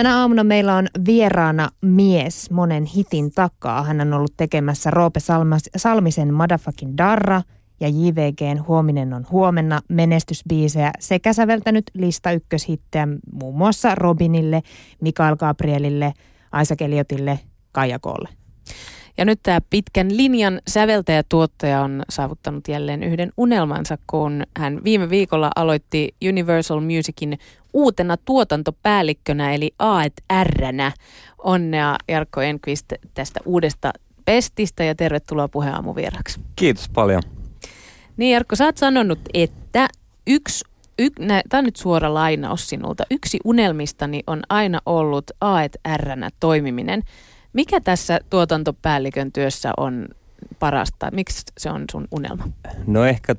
Tänä aamuna meillä on vieraana mies monen hitin takaa. Hän on ollut tekemässä Roope Salmisen Motherfucking Darra ja JVG:n Huominen on huomenna menestysbiisejä sekä säveltänyt lista ykköshittejä muun muassa Robinille, Mikael Gabrielille, Isaac Elliottille, Kaija K:lle. Ja nyt tämä pitkän linjan säveltäjä-tuottaja on saavuttanut jälleen yhden unelmansa, kun hän viime viikolla aloitti Universal Musicin uutena tuotantopäällikkönä eli A&R:nä. Onnea Jarkko Enqvist tästä uudesta pestistä ja tervetuloa Puheen Aamun vieraksi. Kiitos paljon. Niin Jarkko, sä oot sanonut, että tämä on nyt suora lainaus sinulta. Yksi unelmistani on aina ollut A&R:nä toimiminen. Mikä tässä tuotantopäällikön työssä on parasta? Miksi se on sun unelma? No ehkä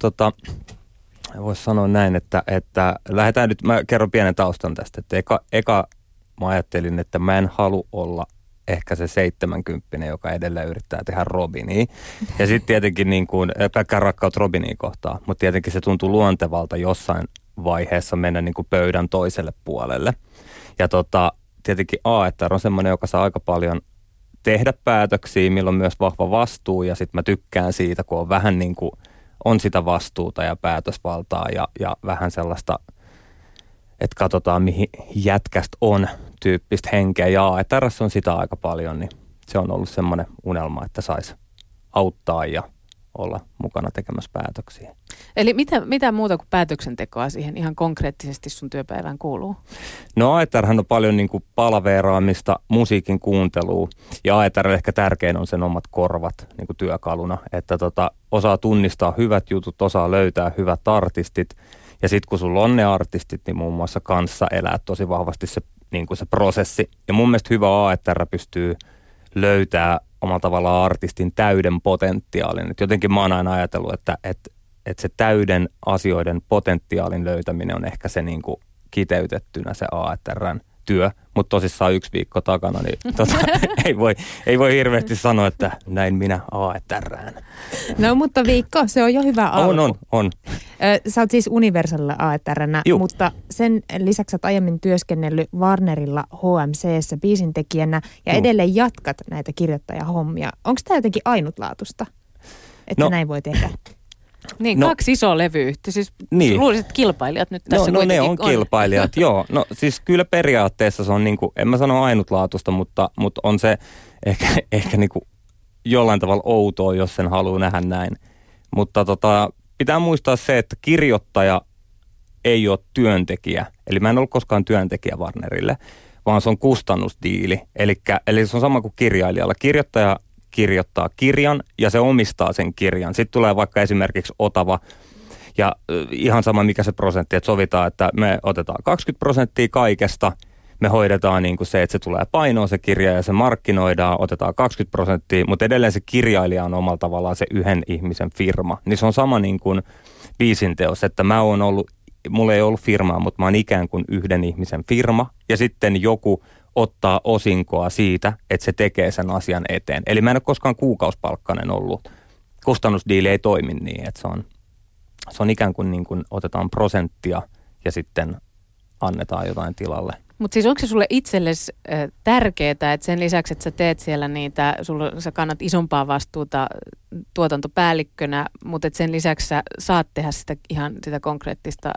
voisi sanoa näin, että lähdetään nyt, mä kerron pienen taustan tästä. Että eka mä ajattelin, että mä en halua olla ehkä se 70, joka edelleen yrittää tehdä Robinia. Ja sitten tietenkin niin kuin, pelkkää rakkaut Robinia kohtaan, mutta tietenkin se tuntuu luontevalta jossain vaiheessa mennä niin kuin pöydän toiselle puolelle. Ja tietenkin A&R on semmoinen, joka saa aika paljon tehdä päätöksiä, milloin myös vahva vastuu, ja sitten mä tykkään siitä, kun on vähän niin kuin, on sitä vastuuta ja päätösvaltaa ja vähän sellaista, että katsotaan mihin jätkästä on tyyppistä henkeä, ja A&R:ssä on sitä aika paljon, niin se on ollut semmoinen unelma, että saisi auttaa ja olla mukana tekemässä päätöksiä. Eli mitä muuta kuin päätöksentekoa siihen ihan konkreettisesti sun työpäivään kuuluu? No A&R:hän on paljon niin kuin palaveeraamista, musiikin kuuntelua, ja A&R ehkä tärkein on sen omat korvat niin kuin työkaluna, että osaa tunnistaa hyvät jutut, osaa löytää hyvät artistit, ja sitten kun sulla on ne artistit, niin muun muassa kanssa elää tosi vahvasti se, niin kuin se prosessi. Ja mun mielestä hyvä A&R pystyy löytää omalla tavallaan artistin täyden potentiaalin. Et jotenkin mä oon aina ajatellut, että se täyden asioiden potentiaalin löytäminen on ehkä se niin kuin kiteytettynä se A&R:n työ. Mutta tosissaan 1 viikko takana, niin ei voi hirveästi sanoa, että näin minä A&R:ään. No mutta viikko, se on jo hyvä alku. On. Sä oot siis Universalilla A&R:nä, mutta sen lisäksi oot aiemmin työskennellyt Warnerilla HMC:ssä biisintekijänä ja edelleen jatkat näitä kirjoittajahommia. Onko tämä jotenkin ainutlaatusta, että näin voi tehdä? Niin, 2 isoa levyyhtiötä. Siis niin. Luulisit, että kilpailijat nyt tässä kuitenkin on. No ne on kilpailijat, joo. No siis kyllä periaatteessa se on niinku, en mä sano ainutlaatusta, mutta on se ehkä niinku jollain tavalla outoa, jos sen haluaa nähdä näin. Mutta pitää muistaa se, että kirjoittaja ei ole työntekijä. Eli mä en ollut koskaan työntekijä Warnerille, vaan se on kustannusdiili. Eli se on sama kuin kirjailijalla. Kirjoittaja kirjoittaa kirjan ja se omistaa sen kirjan. Sitten tulee vaikka esimerkiksi Otava ja ihan sama mikä se prosentti, että sovitaan, että me otetaan 20% kaikesta. Me hoidetaan niin kuin se, että se tulee painoon se kirja ja se markkinoidaan, otetaan 20%, mutta edelleen se kirjailija on omalla tavallaan se yhden ihmisen firma. Niin se on sama niin kuin biisinteos, että mulla ei ollut firmaa, mutta mä oon ikään kuin yhden ihmisen firma ja sitten joku ottaa osinkoa siitä, että se tekee sen asian eteen. Eli mä en ole koskaan kuukausipalkkainen ollut. Kustannusdiili ei toimi niin, että se on ikään kuin otetaan prosenttia ja sitten annetaan jotain tilalle. Mutta siis onko se sulle itsellesi tärkeää, että sen lisäksi, että sä teet siellä niitä, sä kannat isompaa vastuuta tuotantopäällikkönä, mutta sen lisäksi sä saat tehdä sitä konkreettista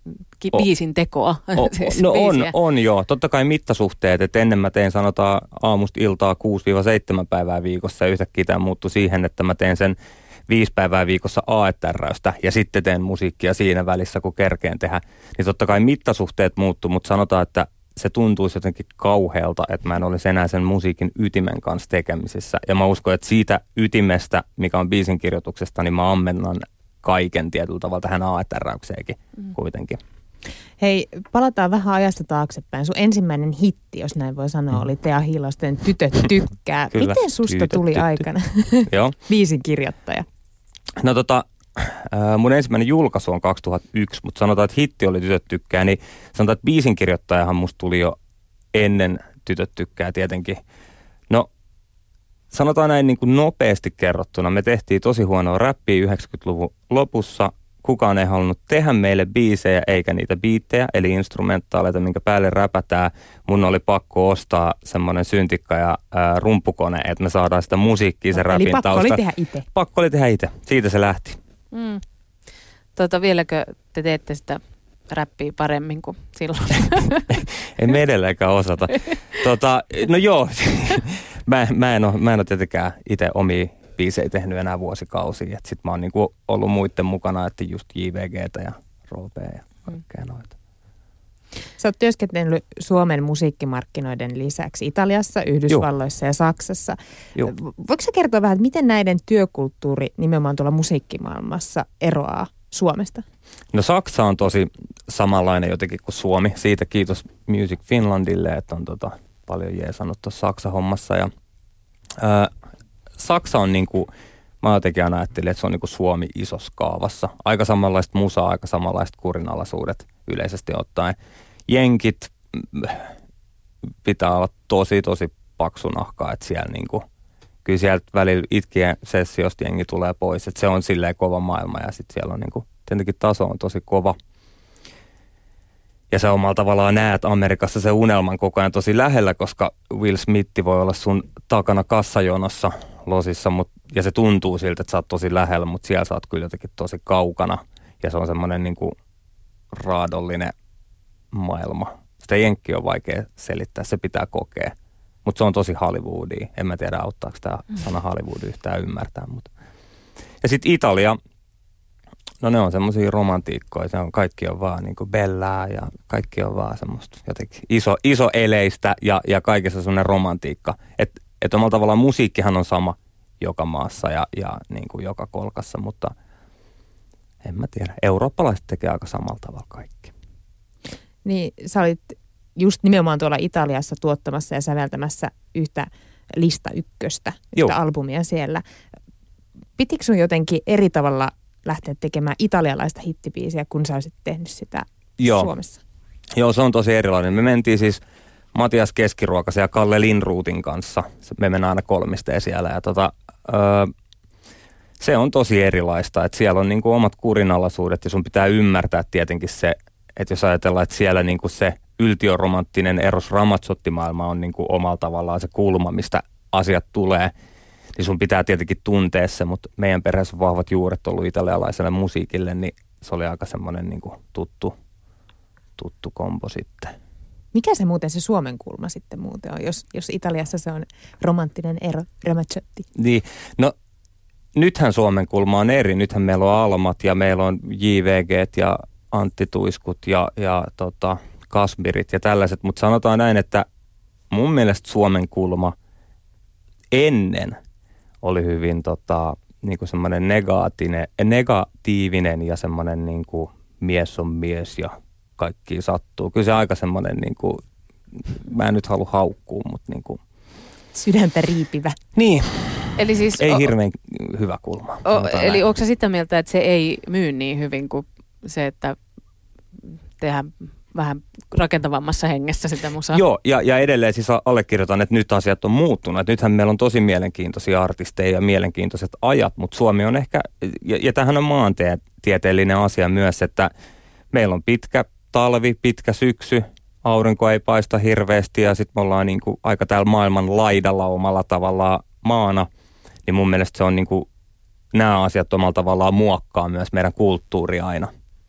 biisin tekoa? No on joo. Totta kai mittasuhteet, että ennen mä tein sanotaan aamusta iltaa 6-7 päivää viikossa ja yhtäkkiä tämä muuttui siihen, että mä teen sen 5 päivää viikossa A&R:stä ja sitten teen musiikkia siinä välissä, kun kerkeen tehdä. Niin totta kai mittasuhteet muuttuu, mutta sanotaan, että se tuntuisi jotenkin kauhealta, että mä en olisi enää sen musiikin ytimen kanssa tekemisissä. Ja mä uskon, että siitä ytimestä, mikä on biisin kirjoituksesta, niin mä ammennan kaiken tietyllä tavalla tähän A&R:kseenkin kuitenkin. Hei, palataan vähän ajasta taaksepäin. Sun ensimmäinen hitti, jos näin voi sanoa, oli Tea Hiilosten Tytöt tykkää. Kyllä, miten susta tuli aikana biisin kirjoittaja? No mun ensimmäinen julkaisu on 2001, mutta sanotaan, että hitti oli Tytöt tykkää, niin sanotaan, että biisin kirjoittajahan musta tuli jo ennen Tytöt tykkää tietenkin. No sanotaan näin niin kuin nopeasti kerrottuna, me tehtiin tosi huonoa räppiä 90-luvun lopussa, kukaan ei halunnut tehdä meille biisejä eikä niitä biittejä, eli instrumentaaleita, minkä päälle räpätään. Mun oli pakko ostaa semmoinen syntikka ja rumpukone, että me saadaan sitä musiikkia sen räpin taustan. Eli pakko oli tehdä itse. Pakko oli tehdä itse. Siitä se lähti. Vieläkö te teette sitä räppiä paremmin kuin silloin? Ei me edelleenkään osata. No joo, mä en ole tietenkään itse omia biisejä tehnyt enää vuosikausia. Sitten mä oon niinku ollut muiden mukana, että just JVGtä ja Roopea ja kaikkea noita. Sä oot työskennellyt Suomen musiikkimarkkinoiden lisäksi Italiassa, Yhdysvalloissa ja Saksassa. Voitko sä kertoa vähän, että miten näiden työkulttuuri nimenomaan tuolla musiikkimaailmassa eroaa Suomesta? No Saksa on tosi samanlainen jotenkin kuin Suomi. Siitä kiitos Music Finlandille, että on paljon jeesannut tuossa Saksa-hommassa. Ja, Saksa on niinku, mä jotenkin aina ajattelin, että se on niinku Suomi isossa kaavassa. Aika samanlaista musaa, aika samanlaiset kurinalaisuudet yleisesti ottaen. Jenkit pitää olla tosi paksu nahkaa, että siellä niinku, kyllä sieltä välillä itkien sessiosta jengi tulee pois, että se on silleen kova maailma ja sitten siellä on niinku, tietenkin taso on tosi kova. Ja sä omalla tavallaan näet Amerikassa se unelman koko ajan tosi lähellä, koska Will Smith voi olla sun takana kassajonossa losissa, ja se tuntuu siltä, että sä oot tosi lähellä, mutta siellä sä oot kyllä jotenkin tosi kaukana. Ja se on semmoinen niinku raadollinen maailma. Sitä jenkkiä on vaikea selittää, se pitää kokea. Mutta se on tosi Hollywoodia. En mä tiedä, auttaako tämä sana Hollywood yhtään ymmärtää. Mutta. Ja sitten Italia, no ne on semmoisia romantiikkoja. Se on, kaikki on vaan niinku bellää ja kaikki on vaan semmoista jotenkin iso eleistä ja kaikessa semmoinen romantiikka. Että omalla tavallaan musiikkihan on sama joka maassa ja niinku joka kolkassa, mutta en mä tiedä. Eurooppalaiset tekee aika samalla tavalla kaikki. Niin sä olit just nimenomaan tuolla Italiassa tuottamassa ja säveltämässä yhtä lista ykköstä, yhtä albumia siellä. Pitikö sun jotenkin eri tavalla lähteä tekemään italialaista hittibiisiä, kun sä olisit tehnyt sitä Suomessa? Joo, se on tosi erilainen. Me mentiin siis Matias Keskiruokasen ja Kalle Lindruutin kanssa. Me mennään aina kolmisteen siellä ja se on tosi erilaista, että siellä on niinku omat kurinalaisuudet ja sun pitää ymmärtää tietenkin se, että jos ajatellaan, että siellä niinku se yltiöromanttinen Eros Ramazzotti-maailma on niinku omalla tavallaan se kulma, mistä asiat tulee, niin sun pitää tietenkin tuntea se, mutta meidän perheessä on vahvat juuret ollut italialaiselle musiikille, niin se oli aika semmoinen niinku tuttu kombo sitten. Mikä se muuten se Suomen kulma sitten muuten on, jos Italiassa se on romanttinen Eros Ramazzotti? Niin, no nythän Suomen kulma on eri. Nythän meillä on Almat ja meillä on JVGt ja Antti Tuiskut ja Kasmirit ja tällaiset. Mutta sanotaan näin, että mun mielestä Suomen kulma ennen oli hyvin niinku semmoinen negatiivinen ja semmoinen niinku mies on mies ja kaikki sattuu. Kyllä se aika semmoinen, niinku, mä en nyt halua haukkua, mutta niinku. Sydäntä riipivä. Niin. Eli siis ei hirveän hyvä kulma. Eli onko sä sitä mieltä, että se ei myy niin hyvin kuin se, että tehdään vähän rakentavammassa hengessä sitä musaa? Joo, ja edelleen siis allekirjoitan, että nyt asiat on muuttunut. Että nythän meillä on tosi mielenkiintoisia artisteja ja mielenkiintoiset ajat, mutta Suomi on ehkä, ja tämähän on maantieteellinen asia myös, että meillä on pitkä talvi, pitkä syksy, aurinko ei paista hirveästi ja sitten me ollaan niinku aika täällä maailman laidalla omalla tavallaan maana, niin mun mielestä se on niinku, nämä asiat omalla tavallaan muokkaa myös meidän kulttuuria aina.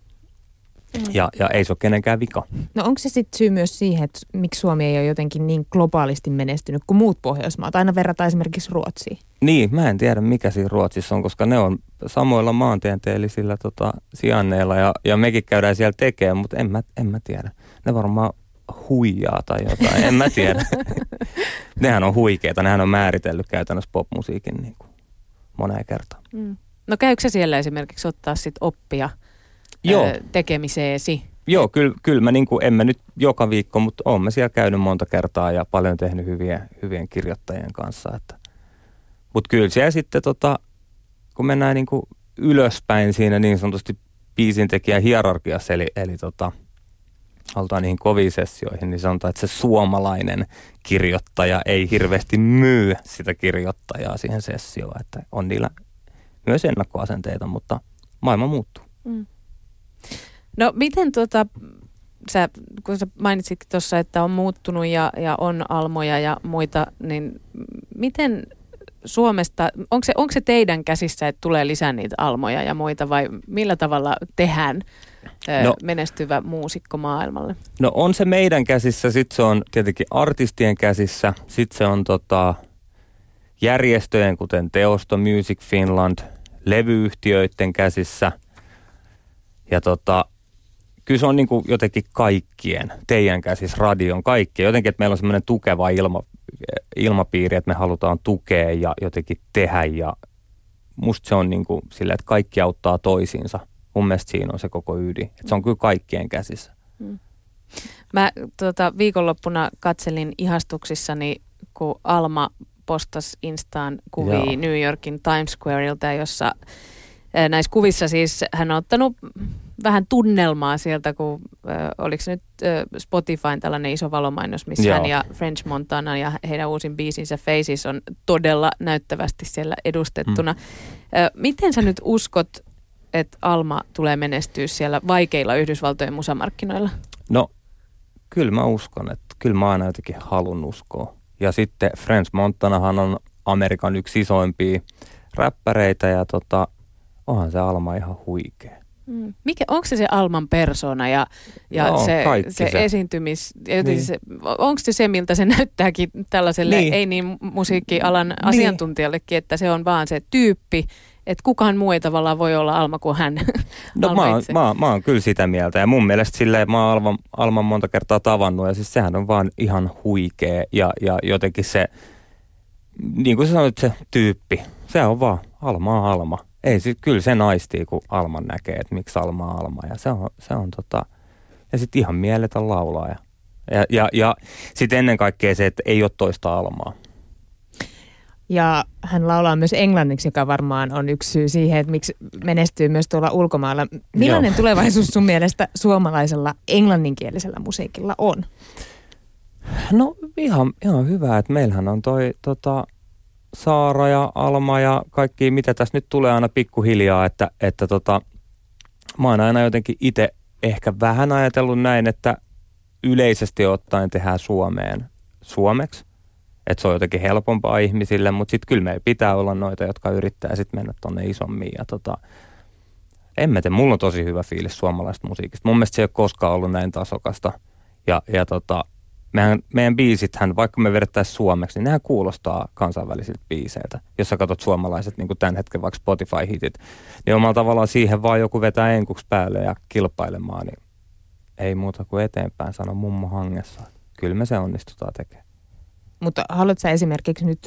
Ja ei se ole kenenkään vika. No onko se sitten syy myös siihen, että miksi Suomi ei ole jotenkin niin globaalisti menestynyt kuin muut Pohjoismaat? Aina verrataan esimerkiksi Ruotsiin. Niin, mä en tiedä mikä siinä Ruotsissa on, koska ne on samoilla maantieteellisillä sijainneilla ja mekin käydään siellä tekemään, mutta en mä tiedä. Ne varmaan huijaa tai jotain, en mä tiedä. Nehän on huikeita, nehän on määritellyt käytännössä popmusiikin niin kuin moneen kertaan. No käykö se siellä esimerkiksi ottaa sit oppia tekemiseesi? Joo, kyllä mä niin kuin, en mä nyt joka viikko, mutta oon mä siellä käynyt monta kertaa ja paljon tehnyt hyvien kirjoittajien kanssa. Mutta kyllä siellä sitten, kun mennään niin kuin ylöspäin siinä niin sanotusti biisintekijän hierarkiassa, eli halutaan niihin koviin sessioihin, niin sanotaan, että se suomalainen kirjoittaja ei hirveästi myy sitä kirjoittajaa siihen sessioon. Että on niillä myös ennakkoasenteita, mutta maailma muuttuu. No miten kun sä mainitsitkin tuossa, että on muuttunut ja on almoja ja muita, niin miten Suomesta, onko se teidän käsissä, että tulee lisää niitä almoja ja muita vai millä tavalla tehdään menestyvä muusikko maailmalle? No on se meidän käsissä, sitten se on tietenkin artistien käsissä, sitten se on järjestöjen kuten Teosto, Music Finland, levyyhtiöiden käsissä ja kyllä se on niin kuin jotenkin kaikkien, teidän käsissä, radion, kaikkien. Jotenkin, että meillä on semmoinen tukeva ilmapiiri, että me halutaan tukea ja jotenkin tehdä. Ja musta se on niin kuin silleen, että kaikki auttaa toisiinsa. Mun mielestä siinä on se koko ydin. Että se on kyllä kaikkien käsissä. Mä viikonloppuna katselin ihastuksissani, kun Alma postasi Instaan kuvia New Yorkin Times Squareilta, jossa näissä kuvissa siis hän on ottanut vähän tunnelmaa sieltä, kun oliko se nyt Spotifyn tällainen iso valomainos, missä hän ja French Montana ja heidän uusin biisinsä Faces on todella näyttävästi siellä edustettuna. Miten sä nyt uskot, että Alma tulee menestyä siellä vaikeilla Yhdysvaltojen musamarkkinoilla? No, kyllä mä uskon, että kyllä mä aina jotenkin halun uskoa. Ja sitten French Montanahan on Amerikan yksi isoimpia räppäreitä ja onhan se Alma ihan huikea. Onko se Alman persona ja se esiintymis... Niin. Onko se miltä se näyttääkin tällaiselle ei niin musiikkialan asiantuntijallekin, että se on vaan se tyyppi, että kukaan muu ei tavallaan voi olla Alma kuin hän? No mä oon kyllä sitä mieltä ja mun mielestä silleen mä oon Alman monta kertaa tavannut ja siis sehän on vaan ihan huikea ja jotenkin se, niin kuin sä sanoit, se tyyppi, se on vaan Alma. Ei, kyllä se naistii, kun Alman näkee, että miksi Alma on Alma. Ja se on ja sitten ihan mieletön laulaa. Ja sitten ennen kaikkea se, että ei ole toista Almaa. Ja hän laulaa myös englanniksi, joka varmaan on yksi syy siihen, että miksi menestyy myös tuolla ulkomailla. Millainen tulevaisuus sun mielestä suomalaisella englanninkielisellä musiikilla on? No ihan hyvä, että meillähän on Saara ja Alma ja kaikki, mitä tässä nyt tulee aina pikkuhiljaa, että mä oon aina jotenkin itse ehkä vähän ajatellut näin, että yleisesti ottaen tehdään suomeksi, että se on jotenkin helpompaa ihmisille, mutta sitten kyllä meillä pitää olla noita, jotka yrittää sitten mennä tonne isommiin ja en mä tiedä, mulla on tosi hyvä fiilis suomalaisesta musiikista. Mun mielestä se ei ole koskaan ollut näin tasokasta ja meidän biisithän, vaikka me vedettäisiin suomeksi, niin nehän kuulostaa kansainvälisiltä biiseiltä. Jos sä katsot suomalaiset, niin kuin tämän hetken vaikka Spotify-hitit, niin omalla tavallaan siihen vaan joku vetää enkuksi päälle ja kilpailemaan, niin ei muuta kuin eteenpäin, sano mummo hangessa. Kyllä me se onnistutaan tekemään. Mutta haluatko sä esimerkiksi nyt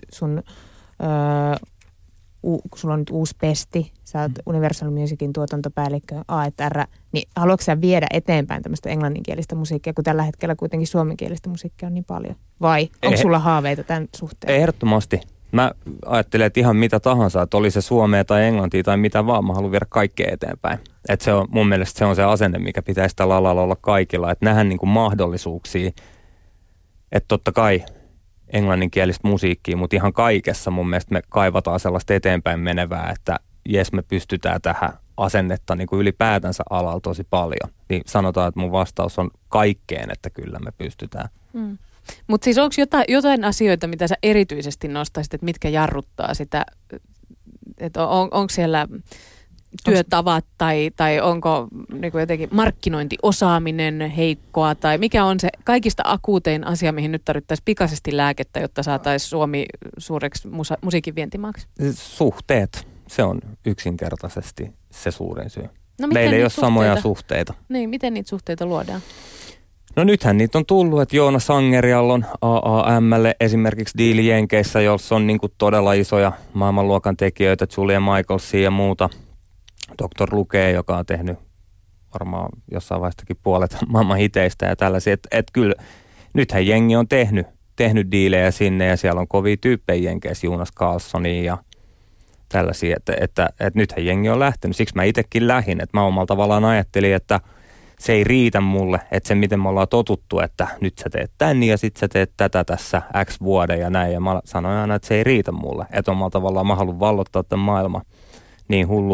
kun sulla on nyt uusi pesti, sä oot Universal Musicin tuotantopäällikkö A&R, niin haluatko sä viedä eteenpäin tämmöistä englanninkielistä musiikkia, kun tällä hetkellä kuitenkin suomenkielistä musiikkia on niin paljon? Vai onko sulla haaveita tämän suhteen? Ehdottomasti. Mä ajattelen, että ihan mitä tahansa, että oli se suomea tai englantia tai mitä vaan, mä haluan viedä kaikkea eteenpäin. Että se on, mun mielestä se on se asenne, mikä pitäisi tällä alalla olla kaikilla, että nähdään niin kuin mahdollisuuksia, että totta kai englanninkielistä musiikkia, mutta ihan kaikessa mun mielestä me kaivataan sellaista eteenpäin menevää, että jes me pystytään tähän asennetta niin kuin ylipäätänsä alalla tosi paljon. Niin sanotaan, että mun vastaus on kaikkeen, että kyllä me pystytään. Mutta siis onko jotain asioita, mitä sä erityisesti nostaisit, että mitkä jarruttaa sitä, että onko siellä työtavat tai onko niin kuin jotenkin markkinointiosaaminen heikkoa tai mikä on se kaikista akuutein asia, mihin nyt tarvittaisiin pikaisesti lääkettä, jotta saataisiin Suomi suureksi musiikin vientimaaksi? Suhteet. Se on yksinkertaisesti se suurin syy. No, meillä ei ole samoja suhteita. Niin, miten niitä suhteita luodaan? No nythän niitä on tullut, että Joona Sangerialla on AAM:lle esimerkiksi diili Jenkeissä, jossa on niin kuin todella isoja maailmanluokan tekijöitä, Julia Michaelsia ja muuta. Dr. Luke, joka on tehnyt varmaan jossain vaiheessakin puolet maailman hiteistä ja tällaisia. Että kyllä nythän jengi on tehnyt diilejä sinne ja siellä on kovia tyyppejä Jenkeissä, Jonas Carlsonia ja tällaisia. Että nythän jengi on lähtenyt. Siksi mä itsekin lähdin, että mä omalla tavallaan ajattelin, että se ei riitä mulle, että se miten me ollaan totuttu, että nyt sä teet tän ja sit sä teet tätä tässä X vuoden ja näin. Ja mä sanoin aina, että se ei riitä mulle. Että omalla tavallaan mä haluan vallottaa tämän maailman niin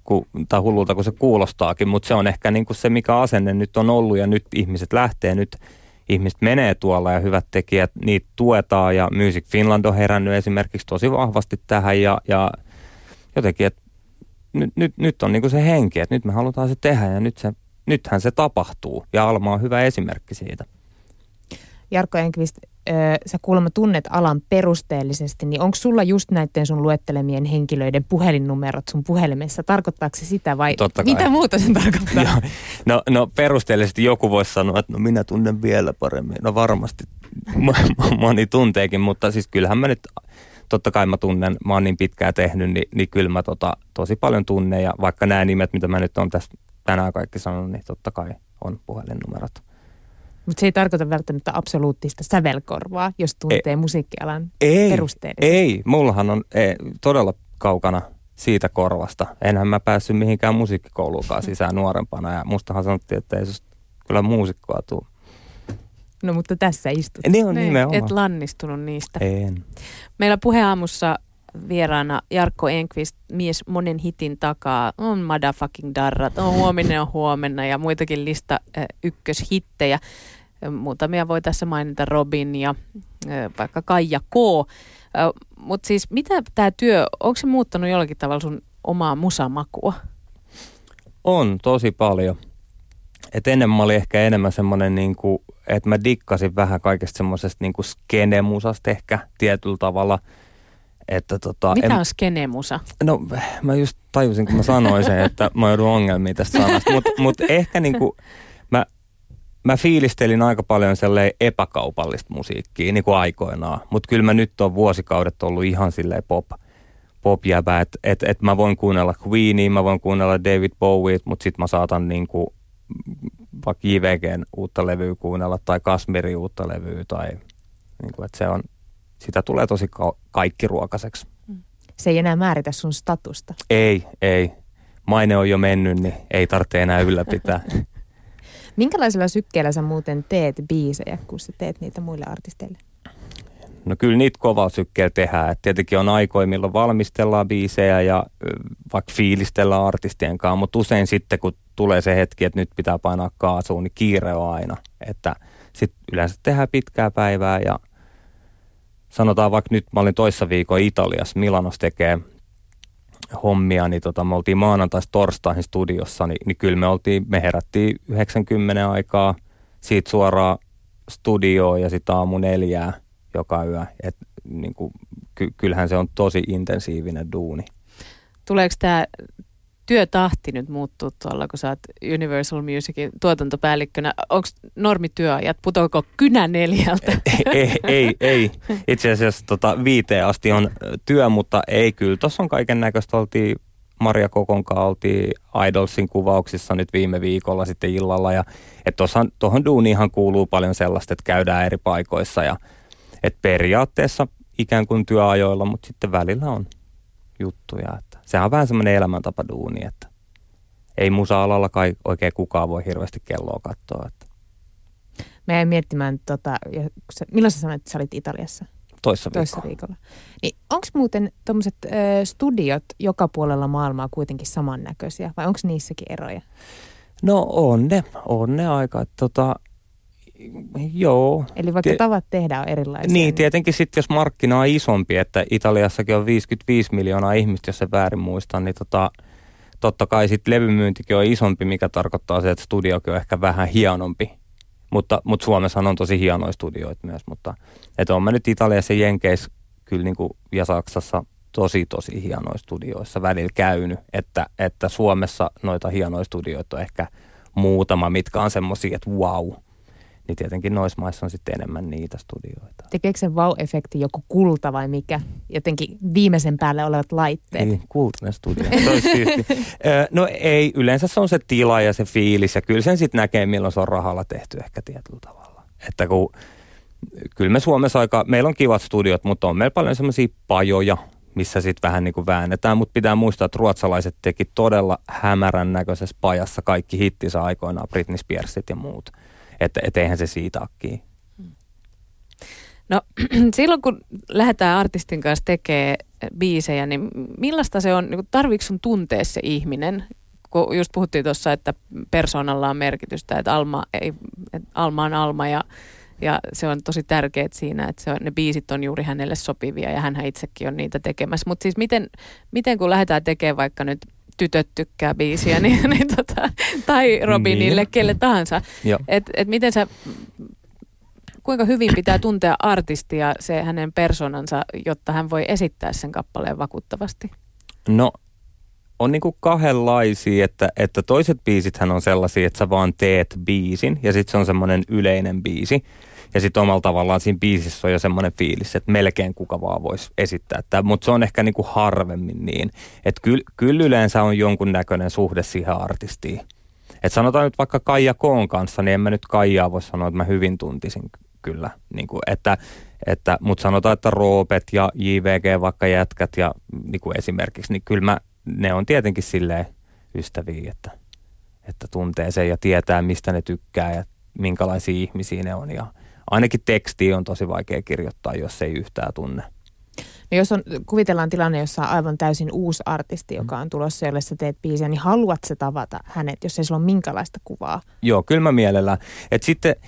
tai hullulta kuin se kuulostaakin, mutta se on ehkä niin kuin se, mikä asenne nyt on ollut ja nyt ihmiset lähtee, nyt ihmiset menee tuolla ja hyvät tekijät, niitä tuetaan ja Music Finland on herännyt esimerkiksi tosi vahvasti tähän ja jotenkin, että nyt on niin kuin se henki, että nyt me halutaan se tehdä ja nythän se tapahtuu ja Alma on hyvä esimerkki siitä. Jarkko Enqvist, sä kuulemma tunnet alan perusteellisesti, niin onko sulla just näiden sun luettelemien henkilöiden puhelinnumerot sun puhelimessa? Tarkoittaako se sitä vai mitä muuta sen tarkoittaa? No perusteellisesti joku voisi sanoa, että no minä tunnen vielä paremmin. No varmasti moni tunteekin, mutta siis kyllähän mä nyt, totta kai mä tunnen, mä oon niin pitkään tehnyt, niin kyllä mä tosi paljon tunnen ja vaikka nämä nimet, mitä mä nyt oon tässä tänään kaikki sanonut, niin totta kai on puhelinnumerot. Mutta se ei tarkoita välttämättä absoluuttista sävelkorvaa, jos tuntee musiikkialan perusteellisesti. Ei, mullahan on todella kaukana siitä korvasta. Enhän mä päässyt mihinkään musiikkikouluunkaan sisään nuorempana ja mustahan sanottiin, että ei susta kyllä muusikkoa tule. No mutta tässä istut. Niin on nimenomaan. Et lannistunut niistä. En. Meillä Puheaamussa vieraana Jarkko Enqvist, mies monen hitin takaa, on Motherfucking Darrat, on huomenna ja muitakin lista ykköshittejä. Muutamia voi tässä mainita Robin ja vaikka Kaija K. Mutta siis mitä tämä työ, onko se muuttanut jollakin tavalla sun omaa musamakua? On tosi paljon. Et ennen mä olin ehkä enemmän semmoinen, niinku, että mä dikkasin vähän kaikesta semmoisesta niinku skenemusasta ehkä tietyllä tavalla. Että mitä on skenemusa? No mä just tajusin, kun mä sanoin sen, että mä joudun ongelmiin tästä sanasta. Mutta ehkä niinku mä fiilistelin aika paljon sellainen epäkaupallista musiikkia niin kuin aikoinaan. Mutta kyllä mä nyt on vuosikaudet ollut ihan silleen pop-jäbä, että mä voin kuunnella Queenia, mä voin kuunnella David Bowie, mutta sit mä saatan niinku vaikka JVGn uutta levyä kuunnella tai Kashmirin uutta levyä tai niinku, että se on, sitä tulee tosi kaikkiruokaiseksi. Se ei enää määritä sun statusta. Ei. Maine on jo mennyt, niin ei tarvitse enää ylläpitää. Minkälaisella sykkeellä sä muuten teet biisejä, kun sä teet niitä muille artisteille? No kyllä niitä kovaa sykkeellä tehdään. Et tietenkin on aikoja, milloin valmistellaan biisejä ja vaikka fiilistellään artistien kanssa, mutta usein sitten kun tulee se hetki, että nyt pitää painaa kaasuun, niin kiire on aina. Että sitten yleensä tehdään pitkää päivää ja sanotaan vaikka nyt, mä olin toissa viikon Italiassa, Milanossa tekee hommia, niin me oltiin maanantaista torstaihin studiossa, niin kyllä me herättiin 90 aikaa siitä suoraan studioon ja sitten aamu 4 joka yö. Et, niin kuin, kyllähän se on tosi intensiivinen duuni. Tuleeko tämä työtahti nyt muuttuu tuolla, kun sä oot Universal Musicin tuotantopäällikkönä? Onko normityöajat, putoako kynä 4? Ei. Itse asiassa 5 asti on työ, mutta ei kyllä. Tuossa on kaiken näköistä. Oltiin Maria Kokonkaan, oltiin Idolsin kuvauksissa nyt viime viikolla sitten illalla. Ja tuohon duuniinhan kuuluu paljon sellaista, että käydään eri paikoissa. Ja että periaatteessa ikään kuin työajoilla, mutta sitten välillä on juttuja. Että sehän on vähän semmoinen elämäntapa duuni, että ei musa-alalla kai oikein kukaan voi hirveästi kelloa katsoa. Että. Mä jäin miettimään, milloin sä sanoit, että sä olit Italiassa? Toissa viikolla. Niin onko muuten tommoset studiot joka puolella maailmaa kuitenkin samannäköisiä vai onko niissäkin eroja? No on ne aika, joo. Eli vaikka tavat tehdä on erilaisia. Niin, tietenkin sitten jos markkina on isompi, että Italiassakin on 55 miljoonaa ihmistä, jos se väärin muistan, niin totta kai sitten levymyyntikin on isompi, mikä tarkoittaa se, että studiokin on ehkä vähän hienompi. Mutta Suomessahan on tosi hienoja studioita myös, mutta että on mä nyt Italiassa ja Jenkeissä kyllä niinku, ja Saksassa tosi hienoja studioissa välillä käynyt, että Suomessa noita hienoja studioita on ehkä muutama, mitkä on semmosia, että wow. Niin tietenkin noissa maissa on sitten enemmän niitä studioita. Tekeekö se wow-efekti joku kulta vai mikä? Jotenkin viimeisen päälle olevat laitteet. Niin, kultainen studio. No ei, yleensä se on se tila ja se fiilis ja kyllä sen sitten näkee, milloin se on rahalla tehty ehkä tietyllä tavalla. Että kun, kyllä me Suomessa meillä on kivat studiot, mutta on meillä paljon semmoisia pajoja, missä sitten vähän niin kuin väännetään, mutta pitää muistaa, että ruotsalaiset teki todella hämärän näköisessä pajassa kaikki hittinsä aikoinaan, Britney Spearsit ja muut. Että eihän se siitä akkii. No silloin kun lähdetään artistin kanssa tekemään biisejä, niin millaista se on, niin tarviiko sun tuntea se ihminen? Kun just puhuttiin tuossa, että persoonalla on merkitystä, että Alma on Alma ja se on tosi tärkeää siinä, että ne biisit on juuri hänelle sopivia ja hänhän itsekin on niitä tekemässä. Mutta siis miten kun lähdetään tekemään vaikka nyt Tytöt tykkää biisiä tai Robinille, niin. Kelle tahansa, että miten kuinka hyvin pitää tuntea artistia, se hänen persoonansa, jotta hän voi esittää sen kappaleen vakuuttavasti? No on niinku kahdenlaisia, että toiset biisithän on sellaisia, että sä vaan teet biisin ja sitten se on semmoinen yleinen biisi. Ja sitten omalla tavallaan siinä biisissä on jo semmoinen fiilis, että melkein kuka vaan voisi esittää tämä. Mutta se on ehkä niinku harvemmin niin. Että kyllä yleensä on jonkun näköinen suhde siihen artistiin. Että sanotaan nyt vaikka Kaija K:n kanssa, niin en mä nyt Kaijaa voi sanoa, että mä hyvin tuntisin kyllä. Niinku, mutta sanotaan, että Roopet ja JVG, vaikka jätkät ja niinku esimerkiksi, niin kyllä ne on tietenkin silleen ystäviä, että tuntee sen ja tietää, mistä ne tykkää ja minkälaisia ihmisiä ne on. Ja ainakin tekstiä on tosi vaikea kirjoittaa, jos ei yhtään tunne. No jos kuvitellaan tilanne, jossa on aivan täysin uusi artisti, joka on tulossa, jolle sä teet biisiä, niin haluat sä tavata hänet, jos ei sulla ole minkälaista kuvaa? Joo, kyllä mä mielellään. Että sitten,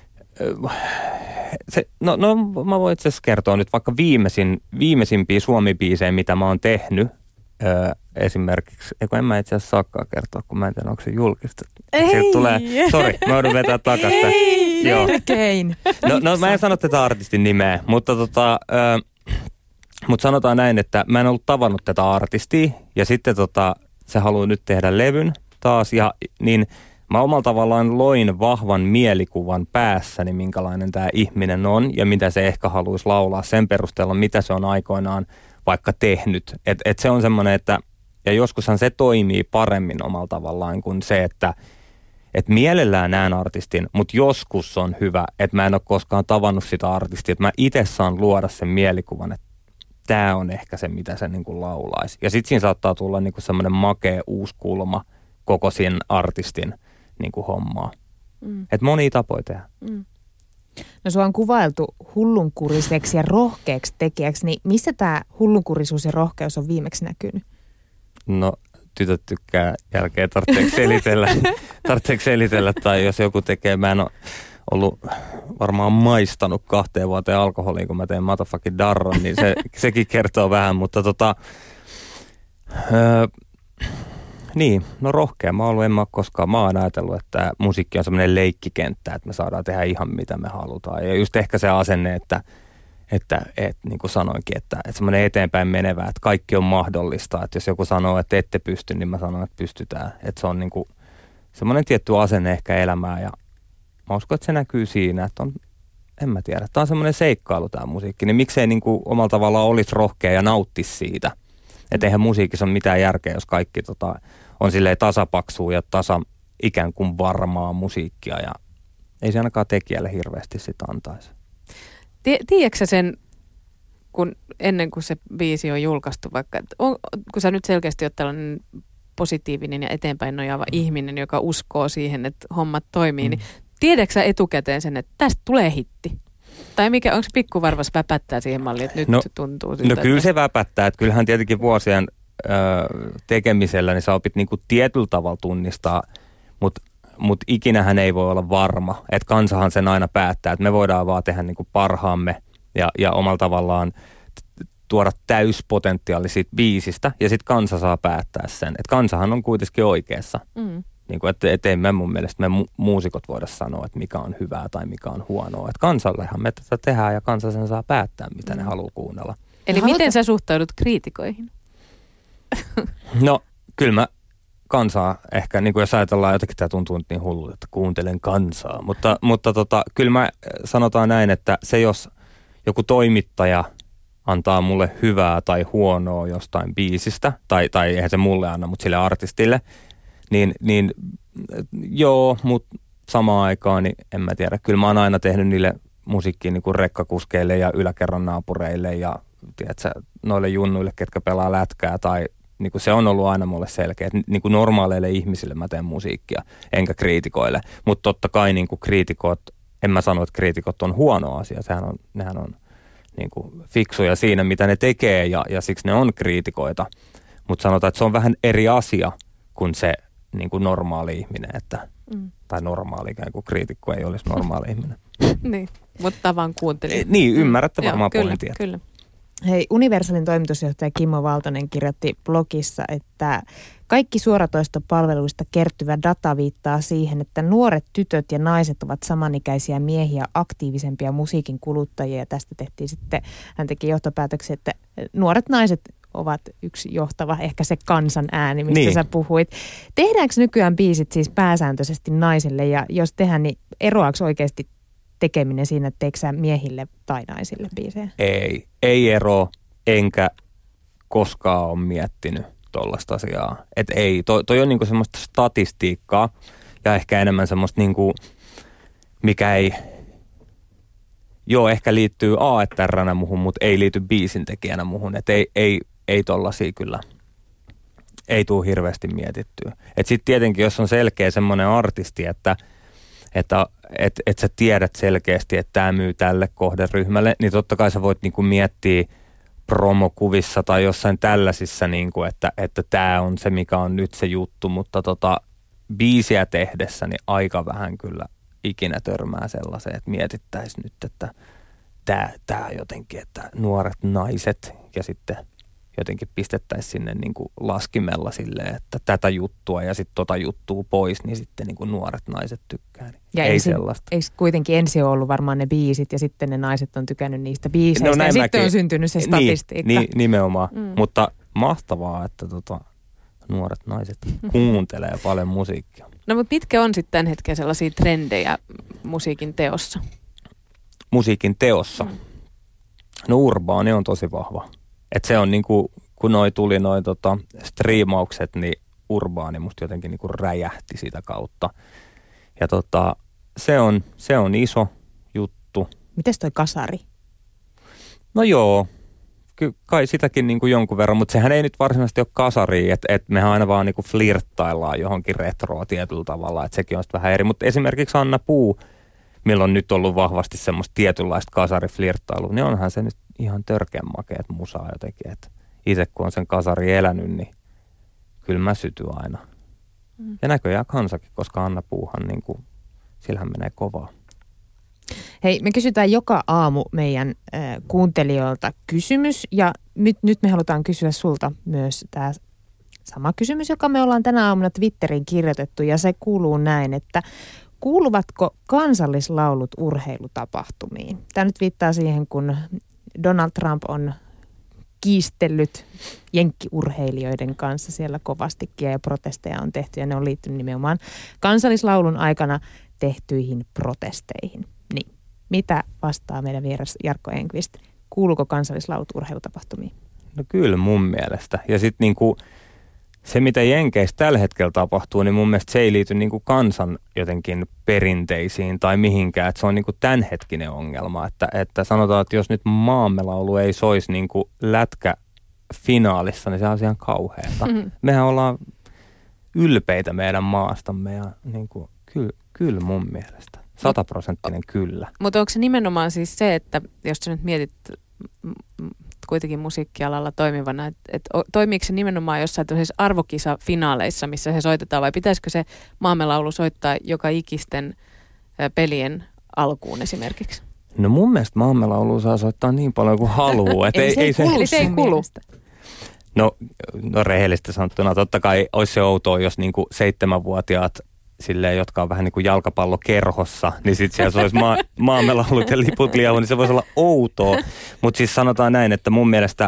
mä voin itse asiassa kertoa nyt vaikka viimeisimpiä Suomi-biisejä, mitä mä oon tehnyt. Esimerkiksi, en mä itse asiassa saakaan kertoa, kun mä en tiedä, onko se julkista. Sori, mä joudun vetää takasta. Melkein. No mä en sano tätä artistin nimeä, mutta sanotaan näin, että mä en ollut tavannut tätä artistia ja sitten se haluaa nyt tehdä levyn taas ja niin mä omalla tavallaan loin vahvan mielikuvan päässäni, minkälainen tämä ihminen on ja mitä se ehkä haluaisi laulaa sen perusteella, mitä se on aikoinaan vaikka tehnyt. Et se on semmoinen, että ja joskushan se toimii paremmin omalla tavallaan kuin se, että mielellään näen artistin, mutta joskus on hyvä, että mä en ole koskaan tavannut sitä artistia, että mä itse saan luoda sen mielikuvan, että tämä on ehkä se, mitä se niin kuin laulaisi. Ja sitten siinä saattaa tulla niin kuin semmoinen makea uusi kulma koko siinä artistin niin kuin hommaa. Että monia tapoja tehdä. No sua on kuvailtu hullunkuriseksi ja rohkeaksi tekijäksi, niin missä tämä hullunkurisuus ja rohkeus on viimeksi näkynyt? No Tytöt tykkää jälkeen tarvitseeko selitellä tai jos joku tekee, mä en ole ollut varmaan maistanut 2 vuoteen alkoholiin, kun mä teen Motherfucking Darran, niin sekin kertoo vähän, mutta niin, no rohkea mä oon ollut, en mä koskaan, mä oon ajatellut, että musiikki on semmoinen leikkikenttä, että me saadaan tehdä ihan mitä me halutaan. Ja just ehkä se asenne, että niin kuin sanoinkin, että semmoinen eteenpäin menevä, että kaikki on mahdollista. Että jos joku sanoo, että ette pysty, niin mä sanon, että pystytään. Että se on niin kuin semmoinen tietty asenne ehkä elämää ja mä uskon, että se näkyy siinä, että on, en mä tiedä, tämä on semmoinen seikkailu tämä musiikki. Niin miksei niin kuin omalla tavallaan olisi rohkea ja nauttisi siitä. Että eihän musiikissa ole mitään järkeä, jos kaikki on silleen tasapaksua ja ikään kuin varmaa musiikkia ja ei se ainakaan tekijälle hirveästi sitä antaisi. Tiedätkö sä sen, ennen kuin se biisi on julkaistu vaikka, kun sä nyt selkeästi oot tällainen positiivinen ja eteenpäin nojaava ihminen, joka uskoo siihen, että hommat toimii, niin tiedätkö sä etukäteen sen, että tästä tulee hitti? Tai onko se pikkuvarvas väpättää siihen malliin, että nyt tuntuu siltä? No kyllä se väpättää, että kyllähän tietenkin vuosien tekemisellä niin sä opit niinku tietyllä tavalla tunnistaa, mutta ikinähän ei voi olla varma, että kansahan sen aina päättää, että me voidaan vaan tehdä niinku parhaamme ja omalla tavallaan tuoda täyspotentiaali siitä biisistä ja sitten kansa saa päättää sen. Että kansahan on kuitenkin oikeassa. Niin kuin, että ei me mun mielestä me muusikot voida sanoa, että mikä on hyvää tai mikä on huonoa. Että kansallehan me tätä tehdään ja kansa sen saa päättää, mitä ne haluaa kuunnella. Eli miten sä suhtaudut kriitikoihin? No kyllä mä kansaa ehkä, niin kuin jos ajatellaan jotenkin, tämä tuntuu niin hullulta, että kuuntelen kansaa. Mutta kyllä mä sanotaan näin, että se jos joku toimittaja antaa mulle hyvää tai huonoa jostain biisistä, tai eihän se mulle anna, mutta sille artistille, niin joo, mutta samaan aikaan, niin en mä tiedä. Kyllä mä oon aina tehnyt niille musiikkiin niin kuin rekkakuskeille ja yläkerran naapureille ja tiedätkö, noille junnuille, ketkä pelaa lätkää tai niin kuin se on ollut aina mulle selkeä, että niin kuin normaaleille ihmisille mä teen musiikkia, enkä kriitikoille. Mutta totta kai niin kuin kriitikot, en mä sano, että kriitikot on huono asia, niin kuin fiksuja siinä, mitä ne tekee ja siksi ne on kriitikoita. Mutta sanotaan, että se on vähän eri asia kuin se niin kuin normaali ihminen, tai normaali ikään kuin kriitikko ei olisi normaali ihminen. Niin, mutta vaan kuuntelin. Niin, ymmärrätte varmaan pointin. Kyllä. Hei, Universalin toimitusjohtaja Kimmo Valtonen kirjoitti blogissa, että kaikki suoratoistopalveluista kertyvä data viittaa siihen, että nuoret tytöt ja naiset ovat samanikäisiä miehiä, aktiivisempia musiikin kuluttajia. Ja tästä tehtiin sitten, hän teki johtopäätöksen, että nuoret naiset ovat yksi johtava, ehkä se kansan ääni, mistä sä puhuit. Tehdäänkö nykyään biisit siis pääsääntöisesti naisille, ja jos tehdään, niin eroaako oikeasti tekeminen siinä, että teekö sä miehille tai naisille biisejä? Ei ero, enkä koskaan ole miettinyt tollaista asiaa. Että ei, toi on niinku semmoista statistiikkaa ja ehkä enemmän semmoista niinku, mikä ei, ehkä liittyy AETR:nä muhun, mutta ei liity biisintekijänä muhun. Että ei tollaisia kyllä, ei tule hirveästi mietittyä. Että sitten tietenkin, jos on selkeä semmoinen artisti, että sä tiedät selkeästi, että tämä myy tälle kohderyhmälle, niin totta kai sä voit niinku miettiä promokuvissa tai jossain tällaisissa, niinku, että tämä on se, mikä on nyt se juttu, mutta biisiä tehdessä niin aika vähän kyllä ikinä törmää sellaiseen, että mietittäisiin nyt, että tämä jotenkin, että nuoret naiset ja sitten jotenkin pistettäisiin sinne niin kuin laskimella silleen, että tätä juttua ja sitten juttua pois, niin sitten niin kuin nuoret naiset tykkää. Niin ja ei sellaista. Eikö kuitenkin ensin ollut varmaan ne biisit ja sitten ne naiset on tykännyt niistä biiseistä ja sitten on syntynyt se statistiikka. Niin, nimenomaan. Mutta mahtavaa, että nuoret naiset kuuntelee paljon musiikkia. No mutta mitkä on sitten tämän hetken sellaisia trendejä musiikin teossa? Musiikin teossa? No urbaani on tosi vahva. Että se on niinku, kun tuli striimaukset, niin urbaani musta jotenkin niinku räjähti sitä kautta. Ja se on iso juttu. Mites toi kasari? No joo, kai sitäkin niinku jonkun verran, mutta sehän ei nyt varsinaisesti ole kasari, että mehän aina vaan niinku flirttaillaan johonkin retroa tietyllä tavalla, että sekin on sitten vähän eri. Mutta esimerkiksi Anna Puu, milloin on nyt ollut vahvasti semmoista tietynlaista kasariflirttailua, niin onhan se nyt ihan törkeän makeat musaa jotenkin, että itse kun on sen kasari elänyt, niin kyllä mä sytyn aina. Ja näköjään kansakin, koska Anna Puuhan, niin kuin, sillähän menee kovaa. Hei, me kysytään joka aamu meidän kuuntelijoilta kysymys, ja nyt me halutaan kysyä sulta myös tämä sama kysymys, joka me ollaan tänä aamuna Twitteriin kirjoitettu, ja se kuuluu näin, että kuuluvatko kansallislaulut urheilutapahtumiin? Tämä nyt viittaa siihen, kun Donald Trump on kiistellyt jenkkiurheilijoiden kanssa siellä kovastikin ja protesteja on tehty ja ne on liittynyt nimenomaan kansallislaulun aikana tehtyihin protesteihin. Niin, mitä vastaa meidän vieras Jarkko Enqvist? Kuuluuko kansallislaulut urheilutapahtumiin? No kyllä mun mielestä. Ja sitten niinku se, mitä Jenkeissä tällä hetkellä tapahtuu, niin mun mielestä se ei liity niinku kansan jotenkin perinteisiin tai mihinkään. Että se on niinku tämänhetkinen ongelma. Että sanotaan, että jos nyt maamme laulu ei soisi niinku lätkäfinaalissa, niin se on ihan kauheata. Mehän ollaan ylpeitä meidän maastamme ja niinku, kyllä mun mielestä. 100% kyllä. Mutta onko se nimenomaan siis se, että jos sä nyt mietit kuitenkin musiikkialalla toimivana, että toimiiko se nimenomaan jossain tällaisissa arvokisafinaaleissa, missä se soitetaan, vai pitäisikö se maamme laulu soittaa joka ikisten pelien alkuun esimerkiksi? No mun mielestä maamme laulu saa soittaa niin paljon kuin haluaa. Eli se ei kulu. No rehellisesti sanottuna totta kai olisi se outoa, jos niinku 7-vuotiaat silleen, jotka on vähän niin kuin jalkapallokerhossa, niin sitten siellä se olisi maamme laulut ja liput liehu, niin se voisi olla outoa. Mutta siis sanotaan näin, että mun mielestä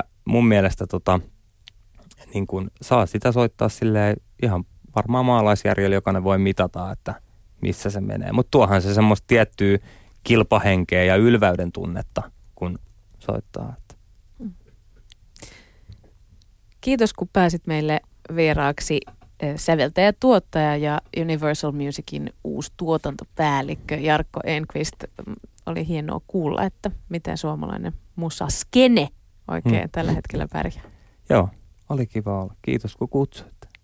niin kuin saa sitä soittaa silleen ihan varmaan maalaisjärjellä, jokainen voi mitata, että missä se menee. Mutta tuohan se semmoista tiettyä kilpahenkeä ja ylväyden tunnetta, kun soittaa. Kiitos, kun pääsit meille vieraaksi. Säveltäjä, tuottaja ja Universal Musicin uusi tuotantopäällikkö Jarkko Enqvist. Oli hienoa kuulla, että miten suomalainen musaskene oikein tällä hetkellä pärjää. Joo, oli kiva olla. Kiitos kun kutsuitte.